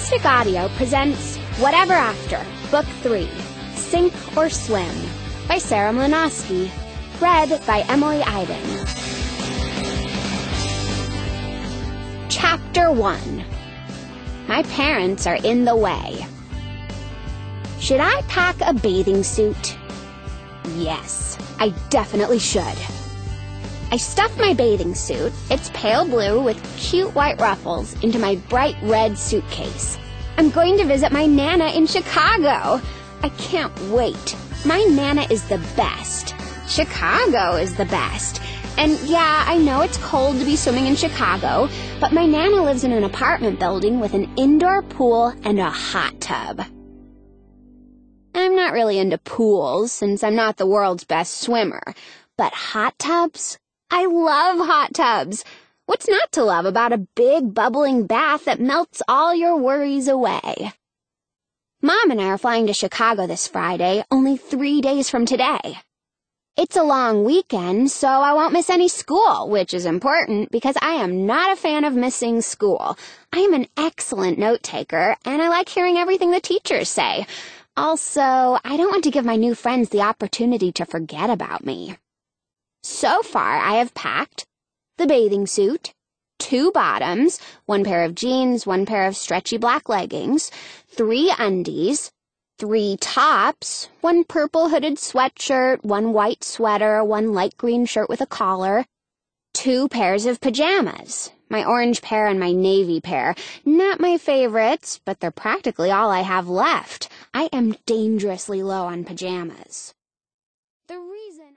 Acoustic Audio presents Whatever After, Book 3, Sink or Swim, by Sarah Mlynowski, read by Emily Iden. Chapter 1. My parents are in the way. Should I pack a bathing suit? Yes, I definitely should. I stuffed my bathing suit, it's pale blue with cute white ruffles, into my bright red suitcase. I'm going to visit my Nana in Chicago. I can't wait. My Nana is the best. Chicago is the best. And yeah, I know it's cold to be swimming in Chicago, but my Nana lives in an apartment building with an indoor pool and a hot tub. I'm not really into pools since I'm not the world's best swimmer, but hot tubs? I love hot tubs. What's not to love about a big, bubbling bath that melts all your worries away? Mom and I are flying to Chicago this Friday, only 3 days from today. It's a long weekend, so I won't miss any school, which is important because I am not a fan of missing school. I am an excellent note-taker, and I like hearing everything the teachers say. Also, I don't want to give my new friends the opportunity to forget about me. So far, I have packed the bathing suit, 2 bottoms, 1 pair of jeans, 1 pair of stretchy black leggings, 3 undies, 3 tops, 1 purple hooded sweatshirt, 1 white sweater, 1 light green shirt with a collar, 2 pairs of pajamas, my orange pair and my navy pair. Not my favorites, but they're practically all I have left. I am dangerously low on pajamas.